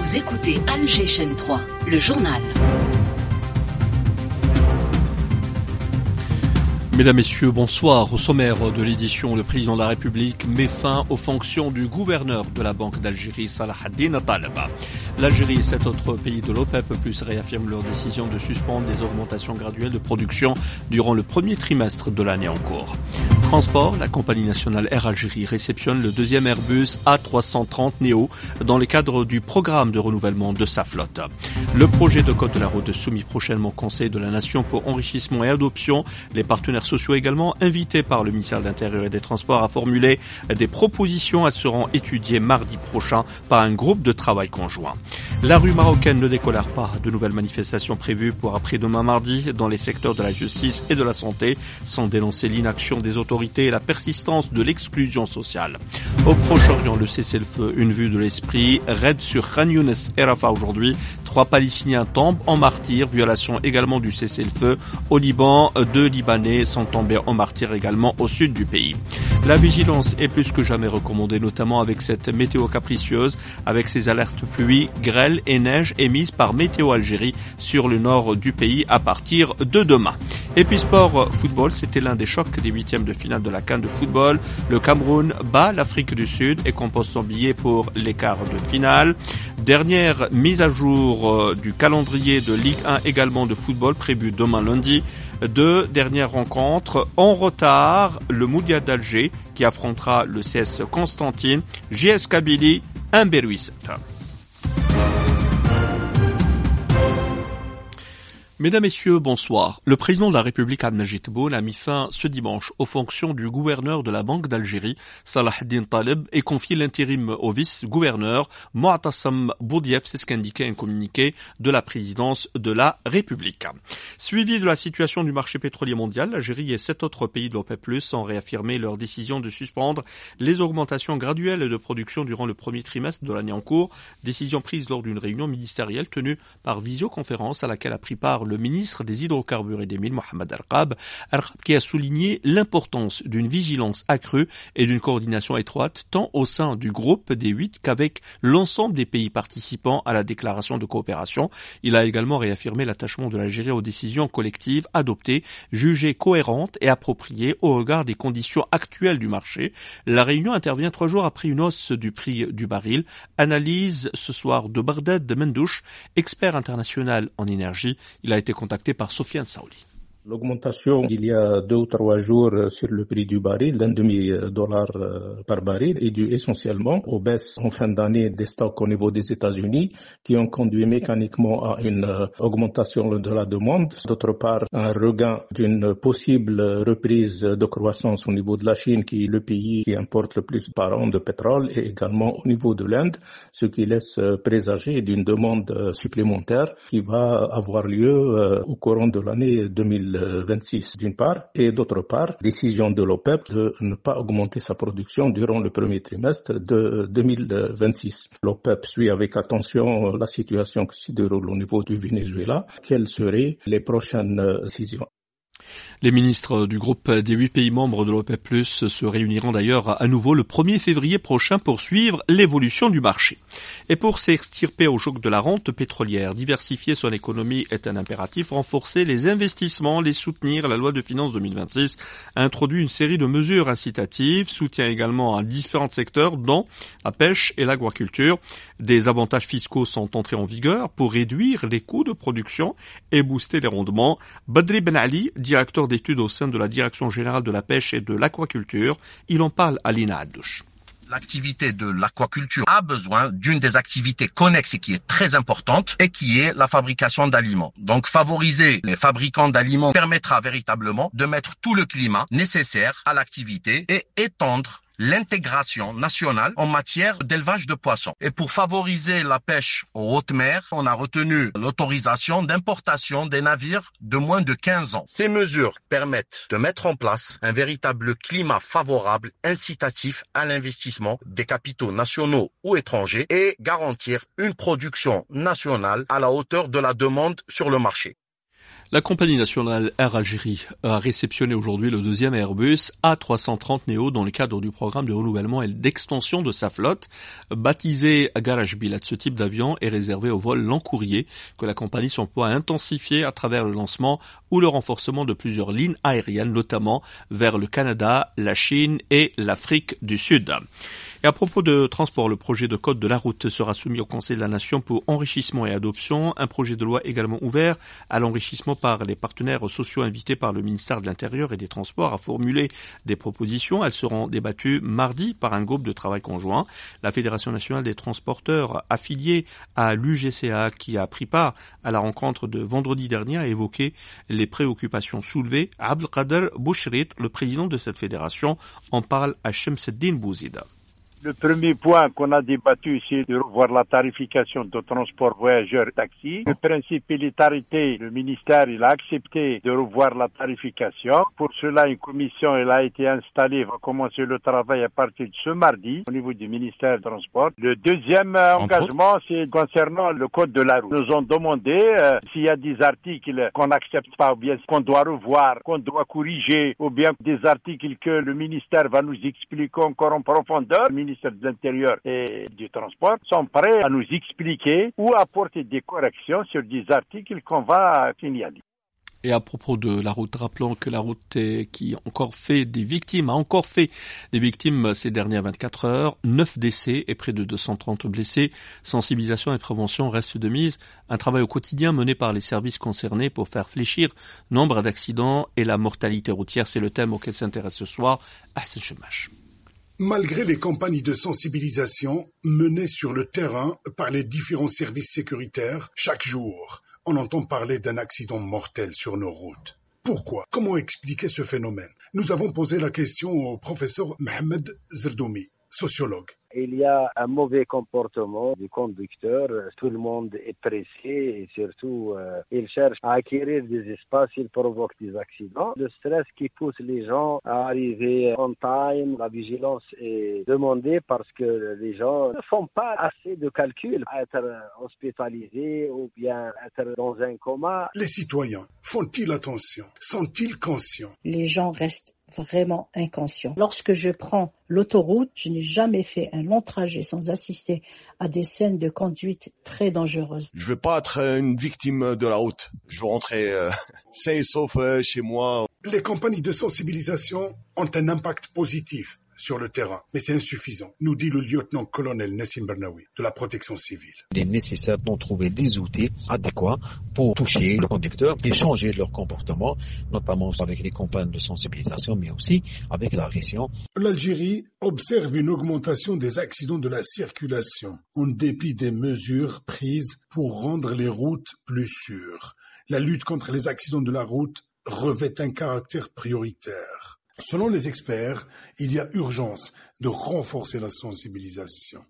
Vous écoutez Alger Chaîne 3, le journal. Mesdames, Messieurs, bonsoir. Au sommaire de l'édition, le président de la République met fin aux fonctions du gouverneur de la Banque d'Algérie, Salah ad-Din Taleb. L'Algérie et 7 autres pays de l'OPEP+ réaffirment leur décision de suspendre des augmentations graduelles de production durant le premier trimestre de l'année en cours. Transport, la compagnie nationale Air Algérie réceptionne le deuxième Airbus A330 Neo dans le cadre du programme de renouvellement de sa flotte. Le projet de code de la route soumis prochainement au Conseil de la Nation pour enrichissement et adoption. Les partenaires sociaux également invités par le ministère de l'Intérieur et des Transports à formuler des propositions. Elles seront étudiées mardi prochain par un groupe de travail conjoint. La rue marocaine ne décolère pas. De nouvelles manifestations prévues pour après-demain mardi dans les secteurs de la justice et de la santé, sans dénoncer l'inaction des autorités et la persistance de l'exclusion sociale. Au Proche-Orient, le cessez-le-feu, une vue de l'esprit, raid sur Khan Younes et Rafah aujourd'hui. 3 Palestiniens tombent en martyrs, violation également du cessez-le-feu. Au Liban, 2 Libanais sont tombés en martyrs également au sud du pays. La vigilance est plus que jamais recommandée, notamment avec cette météo capricieuse, avec ces alertes pluie, grêle et neige émises par Météo Algérie sur le nord du pays à partir de demain. Et puis sport, football, c'était l'un des chocs des huitièmes de finale de la CAN de football. Le Cameroun bat l'Afrique du Sud et compose son billet pour les quarts de finale. Dernière mise à jour du calendrier de Ligue 1 également de football prévu demain lundi. 2 dernières rencontres en retard. Le Moudia d'Alger qui affrontera le CS Constantine, JS Kabylie, Berwick. Mesdames, Messieurs, bonsoir. Le président de la République, Abdelmajid Tebboune, a mis fin ce dimanche aux fonctions du gouverneur de la Banque d'Algérie, Salah ad-Din Taleb, et confié l'intérim au vice-gouverneur, Moatassem Boudief, c'est ce qu'indiquait un communiqué de la présidence de la République. Suivi de la situation du marché pétrolier mondial, l'Algérie et 7 autres pays de l'OPEP+ ont réaffirmé leur décision de suspendre les augmentations graduelles de production durant le premier trimestre de l'année en cours, décision prise lors d'une réunion ministérielle tenue par visioconférence à laquelle a pris part le ministre des Hydrocarbures et des Mines, Mohamed Arqab, qui a souligné l'importance d'une vigilance accrue et d'une coordination étroite tant au sein du groupe des 8 qu'avec l'ensemble des pays participants à la déclaration de coopération. Il a également réaffirmé l'attachement de l'Algérie aux décisions collectives adoptées, jugées cohérentes et appropriées au regard des conditions actuelles du marché. La réunion intervient 3 jours après une hausse du prix du baril. Analyse ce soir de Bardad Mendouche, expert international en énergie. Il a été contacté par Sofiane Saouli. L'augmentation il y a 2 ou 3 jours sur le prix du baril d'un $0,5 par baril est due essentiellement aux baisses en fin d'année des stocks au niveau des États-Unis qui ont conduit mécaniquement à une augmentation de la demande. D'autre part, un regain d'une possible reprise de croissance au niveau de la Chine qui est le pays qui importe le plus par an de pétrole et également au niveau de l'Inde, ce qui laisse présager d'une demande supplémentaire qui va avoir lieu au courant de l'année 2026 d'une part, et d'autre part, décision de l'OPEP de ne pas augmenter sa production durant le premier trimestre de 2026. L'OPEP suit avec attention la situation qui se déroule au niveau du Venezuela. Quelles seraient les prochaines décisions? Les ministres du groupe des 8 pays membres de l'OPEP+ se réuniront d'ailleurs à nouveau le 1er février prochain pour suivre l'évolution du marché. Et pour s'extirper au joug de la rente pétrolière, diversifier son économie est un impératif, renforcer les investissements, les soutenir. La loi de finances 2026 a introduit une série de mesures incitatives, soutien également à différents secteurs dont la pêche et l'aquaculture. Des avantages fiscaux sont entrés en vigueur pour réduire les coûts de production et booster les rendements. Badri Ben Ali, directeur d'études au sein de la Direction générale de la pêche et de l'aquaculture, il en parle à Lina Addouche. L'activité de l'aquaculture a besoin d'une des activités connexes et qui est très importante et qui est la fabrication d'aliments. Donc favoriser les fabricants d'aliments permettra véritablement de mettre tout le climat nécessaire à l'activité et étendre l'intégration nationale en matière d'élevage de poissons. Et pour favoriser la pêche aux hautes mers, on a retenu l'autorisation d'importation des navires de moins de 15 ans. Ces mesures permettent de mettre en place un véritable climat favorable, incitatif à l'investissement des capitaux nationaux ou étrangers et garantir une production nationale à la hauteur de la demande sur le marché. La compagnie nationale Air Algérie a réceptionné aujourd'hui le deuxième Airbus A330 Neo dans le cadre du programme de renouvellement et d'extension de sa flotte. Baptisé Garage Billet, ce type d'avion est réservé aux vols long courrier que la compagnie s'emploie à intensifier à travers le lancement ou le renforcement de plusieurs lignes aériennes, notamment vers le Canada, la Chine et l'Afrique du Sud. Et à propos de transport, le projet de code de la route sera soumis au Conseil de la Nation pour enrichissement et adoption. Un projet de loi également ouvert à l'enrichissement par les partenaires sociaux invités par le ministère de l'Intérieur et des Transports a formulé des propositions. Elles seront débattues mardi par un groupe de travail conjoint. La Fédération nationale des transporteurs affiliée à l'UGCA qui a pris part à la rencontre de vendredi dernier a évoqué les préoccupations soulevées. Abdelkader Bouchrit, le président de cette fédération, en parle à Shamseddine Bouzida. Le premier point qu'on a débattu, c'est de revoir la tarification de transport voyageurs-taxi. Le principe militarité, le ministère, il a accepté de revoir la tarification. Pour cela, une commission, elle a été installée, va commencer le travail à partir de ce mardi au niveau du ministère des Transports. Le deuxième engagement, c'est concernant le code de la route. Nous ont demandé s'il y a des articles qu'on n'accepte pas ou bien qu'on doit revoir, qu'on doit corriger ou bien des articles que le ministère va nous expliquer encore en profondeur. Le ministère de l'Intérieur et du Transport sont prêts à nous expliquer ou apporter des corrections sur des articles qu'on va signaler. Et à propos de la route, rappelons que la route a encore fait des victimes ces dernières 24 heures, 9 décès et près de 230 blessés. Sensibilisation et prévention restent de mise. Un travail au quotidien mené par les services concernés pour faire fléchir nombre d'accidents et la mortalité routière. C'est le thème auquel s'intéresse ce soir Hassan Chemache. Malgré les campagnes de sensibilisation menées sur le terrain par les différents services sécuritaires, chaque jour, on entend parler d'un accident mortel sur nos routes. Pourquoi ? Comment expliquer ce phénomène ? Nous avons posé la question au professeur Mohamed Zerdoumi, sociologue. Il y a un mauvais comportement du conducteur. Tout le monde est pressé et surtout, il cherche à acquérir des espaces, il provoque des accidents. Le stress qui pousse les gens à arriver on time, la vigilance est demandée parce que les gens ne font pas assez de calculs à être hospitalisés ou bien être dans un coma. Les citoyens font-ils attention ? Sont-ils conscients ? Les gens restent vraiment inconscient. Lorsque je prends l'autoroute, je n'ai jamais fait un long trajet sans assister à des scènes de conduite très dangereuses. Je veux pas être une victime de la route. Je veux rentrer sain et sauf chez moi. Les campagnes de sensibilisation ont un impact positif sur le terrain, mais c'est insuffisant, nous dit le lieutenant-colonel Nassim Bernaoui de la protection civile. Il est nécessaire d'en trouver des outils adéquats pour toucher le conducteur et changer leur comportement, notamment avec les campagnes de sensibilisation, mais aussi avec la répression. L'Algérie observe une augmentation des accidents de la circulation, en dépit des mesures prises pour rendre les routes plus sûres. La lutte contre les accidents de la route revêt un caractère prioritaire. Selon les experts, il y a urgence de renforcer la sensibilisation.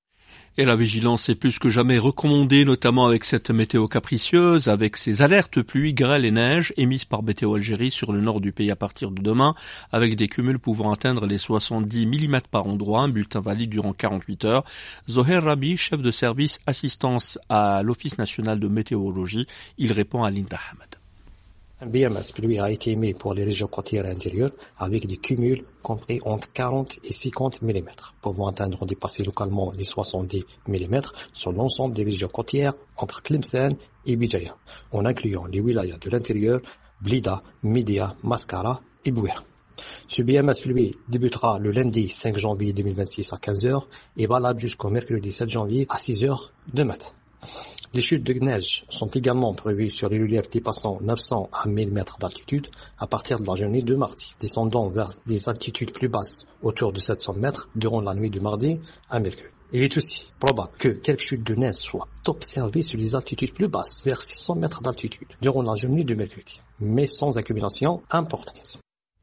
Et la vigilance est plus que jamais recommandée, notamment avec cette météo capricieuse, avec ces alertes pluie, grêle et neige émises par Météo Algérie sur le nord du pays à partir de demain, avec des cumuls pouvant atteindre les 70 mm par endroit, un bulletin valide durant 48 heures. Zoher Rabi, chef de service assistance à l'Office national de météorologie, il répond à Linda Hamad. Un BMS pluie a été émis pour les régions côtières intérieures avec des cumuls compris entre 40 et 50 mm, pouvant atteindre ou dépasser localement les 70 mm sur l'ensemble des régions côtières entre Tlemcen et Bijaya, en incluant les wilayas de l'intérieur, Blida, Média, Mascara et Bouer. Ce BMS pluie débutera le lundi 5 janvier 2026 à 15h et valable jusqu'au mercredi 7 janvier à 6h de matin. Les chutes de neige sont également prévues sur les reliefs dépassant 900 à 1000 mètres d'altitude à partir de la journée de mardi, descendant vers des altitudes plus basses autour de 700 mètres durant la nuit de mardi à mercredi. Il est aussi probable que quelques chutes de neige soient observées sur les altitudes plus basses, vers 600 mètres d'altitude, durant la journée de mercredi, mais sans accumulation importante.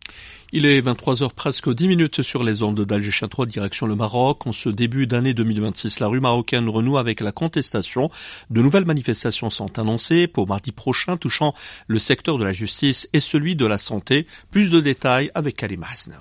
Il est 23h presque 10 minutes sur les ondes d'Alger 3 direction le Maroc. En ce début d'année 2026, la rue marocaine renoue avec la contestation. De nouvelles manifestations sont annoncées pour mardi prochain touchant le secteur de la justice et celui de la santé. Plus de détails avec Karima Hasnaoui.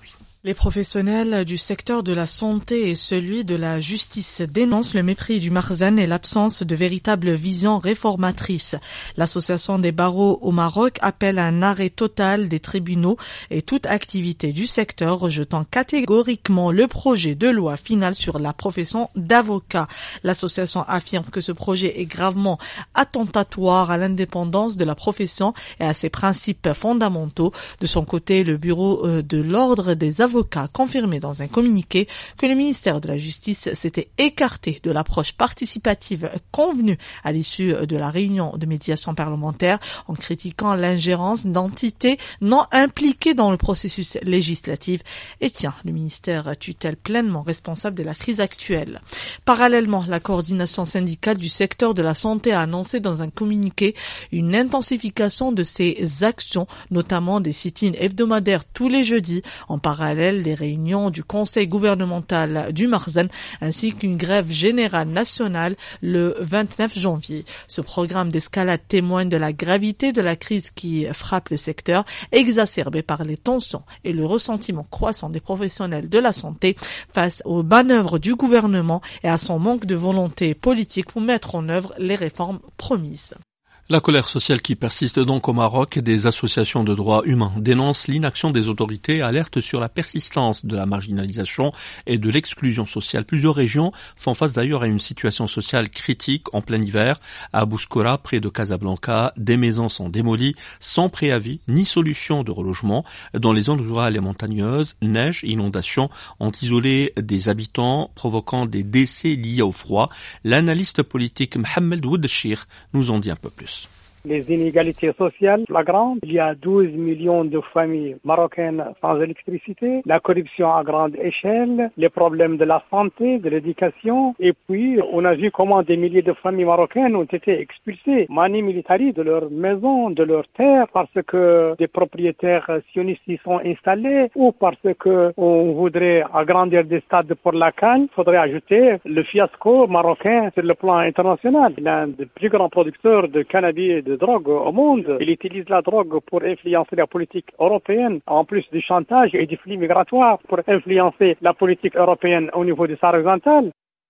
Les professionnels du secteur de la santé et celui de la justice dénoncent le mépris du Makhzen et l'absence de véritable vision réformatrice. L'association des barreaux au Maroc appelle à un arrêt total des tribunaux et toute activité du secteur, rejetant catégoriquement le projet de loi final sur la profession d'avocat. L'association affirme que ce projet est gravement attentatoire à l'indépendance de la profession et à ses principes fondamentaux. De son côté, le bureau de l'ordre des avocats a confirmé dans un communiqué que le ministère de la Justice s'était écarté de l'approche participative convenue à l'issue de la réunion de médiation parlementaire en critiquant l'ingérence d'entités non impliquées dans le processus législatif et tient le ministère tutelle pleinement responsable de la crise actuelle. Parallèlement, la coordination syndicale du secteur de la santé a annoncé dans un communiqué une intensification de ses actions, notamment des sit-ins hebdomadaires tous les jeudis, en parallèle des réunions du conseil gouvernemental du Makhzen ainsi qu'une grève générale nationale le 29 janvier. Ce programme d'escalade témoigne de la gravité de la crise qui frappe le secteur, exacerbée par les tensions et le ressentiment croissant des professionnels de la santé face aux manœuvres du gouvernement et à son manque de volonté politique pour mettre en œuvre les réformes promises. La colère sociale qui persiste donc au Maroc, des associations de droits humains dénoncent l'inaction des autorités, alertent sur la persistance de la marginalisation et de l'exclusion sociale. Plusieurs régions font face d'ailleurs à une situation sociale critique en plein hiver. À Bouskoura, près de Casablanca, des maisons sont démolies sans préavis ni solution de relogement. Dans les zones rurales et montagneuses, neige et inondations ont isolé des habitants, provoquant des décès liés au froid. L'analyste politique Mohamed Woudchir nous en dit un peu plus. Les inégalités sociales flagrantes. Il y a 12 millions de familles marocaines sans électricité, la corruption à grande échelle, les problèmes de la santé, de l'éducation. Et puis, on a vu comment des milliers de familles marocaines ont été expulsées, mani militari, de leurs maisons, de leurs terres, parce que des propriétaires sionistes y sont installés ou parce que on voudrait agrandir des stades pour la CAN. Il faudrait ajouter le fiasco marocain sur le plan international. L'un des plus grands producteurs de cannabis et de drogue au monde. Il utilise la drogue pour influencer la politique européenne, en plus du chantage et du flux migratoire pour influencer la politique européenne au niveau du Sahara occidental.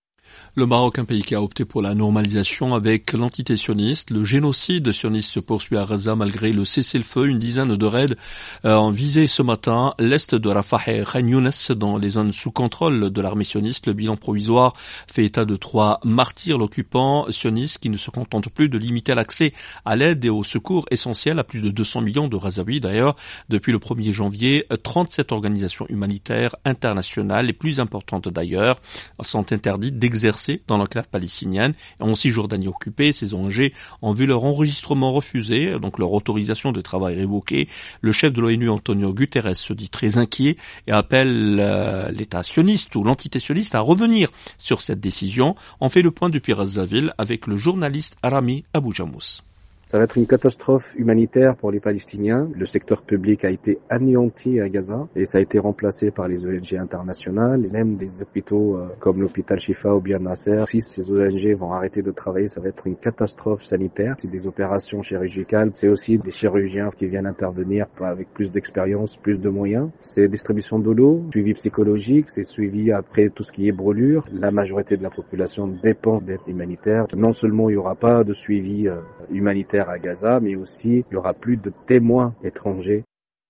Le Maroc, un pays qui a opté pour la normalisation avec l'entité sioniste. Le génocide sioniste se poursuit à Gaza malgré le cessez-le-feu. Une dizaine de raids ont visé ce matin l'est de Rafah et Khan Younes dans les zones sous contrôle de l'armée sioniste. Le bilan provisoire fait état de 3 martyrs. L'occupant sioniste qui ne se contente plus de limiter l'accès à l'aide et au secours essentiels à plus de 200 millions de Gazaouis. D'ailleurs, depuis le 1er janvier, 37 organisations humanitaires internationales, les plus importantes d'ailleurs, sont interdites d'exercer dans l'enclave palestinienne. En Cisjordanie occupée, ces ONG ont vu leur enregistrement refusé, donc leur autorisation de travail révoquée. Le chef de l'ONU, Antonio Guterres, se dit très inquiet et appelle l'État sioniste ou l'entité sioniste à revenir sur cette décision. On fait le point depuis Razzaville avec le journaliste Rami Aboujamous. Ça va être une catastrophe humanitaire pour les Palestiniens. Le secteur public a été anéanti à Gaza et ça a été remplacé par les ONG internationales, même des hôpitaux comme l'hôpital Shifa ou bien Nasser. Si ces ONG vont arrêter de travailler, ça va être une catastrophe sanitaire. C'est des opérations chirurgicales, c'est aussi des chirurgiens qui viennent intervenir avec plus d'expérience, plus de moyens. C'est distribution de l'eau, suivi psychologique, c'est suivi après tout ce qui est brûlure. La majorité de la population dépend d'aide humanitaire. Non seulement il n'y aura pas de suivi humanitaire à Gaza, mais aussi il n'y aura plus de témoins étrangers.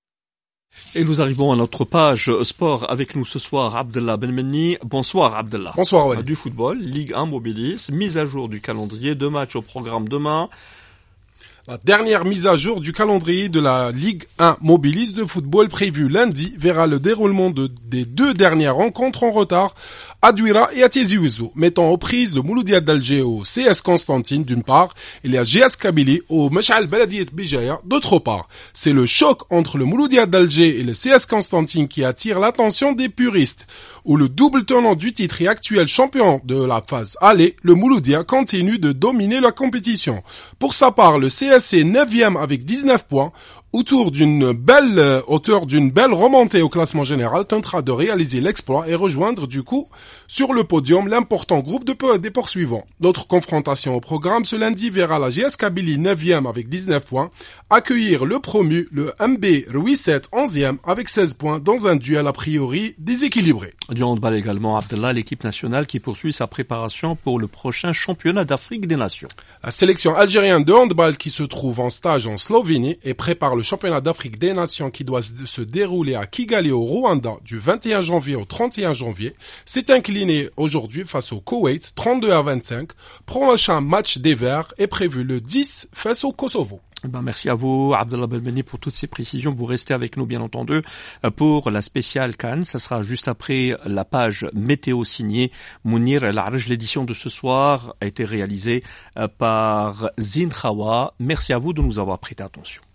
Et nous arrivons à notre page sport. Avec nous ce soir, Abdellah Benmenni. Bonsoir Abdellah. Bonsoir Walid. Du football, Ligue 1 Mobilis, mise à jour du calendrier, 2 matchs au programme demain. La dernière mise à jour du calendrier de la Ligue 1 Mobilis de football prévue lundi verra le déroulement des 2 dernières rencontres en retard à Douira et à Tizi Ouzou, mettant aux prises le Mouloudia d'Alger au CS Constantine d'une part et la GS Kabylie au Mash'al Baladiet Bijaya d'autre part. C'est le choc entre le Mouloudia d'Alger et le CS Constantine qui attire l'attention des puristes, où le double tenant du titre et actuel champion de la phase aller, le Mouloudia, continue de dominer la compétition. Pour sa part, le CS est 9e avec 19 points, Auteur d'une belle remontée au classement général, tentera de réaliser l'exploit et rejoindre du coup sur le podium l'important groupe des poursuivants. L'autre confrontation au programme ce lundi verra la GS Kabylie 9e avec 19 points accueillir le promu, le MB Ruisset 11e avec 16 points dans un duel a priori déséquilibré. Du handball également, Abdallah, l'équipe nationale qui poursuit sa préparation pour le prochain championnat d'Afrique des Nations. La sélection algérienne de handball qui se trouve en stage en Slovénie et prépare le championnat d'Afrique des Nations qui doit se dérouler à Kigali au Rwanda du 21 janvier au 31 janvier s'est incliné aujourd'hui face au Koweït 32-25. Prochain match des Verts est prévu le 10 face au Kosovo. Merci à vous, Abdallah Belmeni, pour toutes ces précisions. Vous restez avec nous, bien entendu, pour la spéciale Cannes. Ça sera juste après la page météo signée Mounir El Arj. L'édition de ce soir a été réalisée par Zin Khawa. Merci à vous de nous avoir prêté attention.